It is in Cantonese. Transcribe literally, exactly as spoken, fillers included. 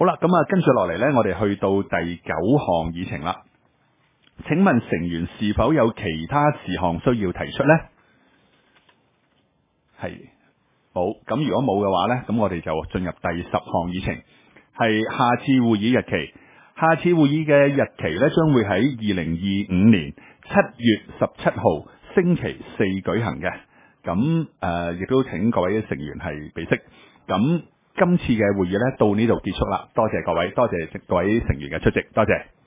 好啦，咁啊，跟住落嚟呢，我哋去到第九項議程啦。請問成員是否有其他事項需要提出呢？係冇。咁如果冇嘅話呢，咁我哋就進入第十項議程，係下次會議日期。下次會議嘅日期呢，將會喺二零二五年七月十七號星期四舉行嘅。咁誒，亦都請各位成員係備悉。咁今次嘅會議呢，到呢度結束啦。多謝各位，多謝各位成員嘅出席，多謝。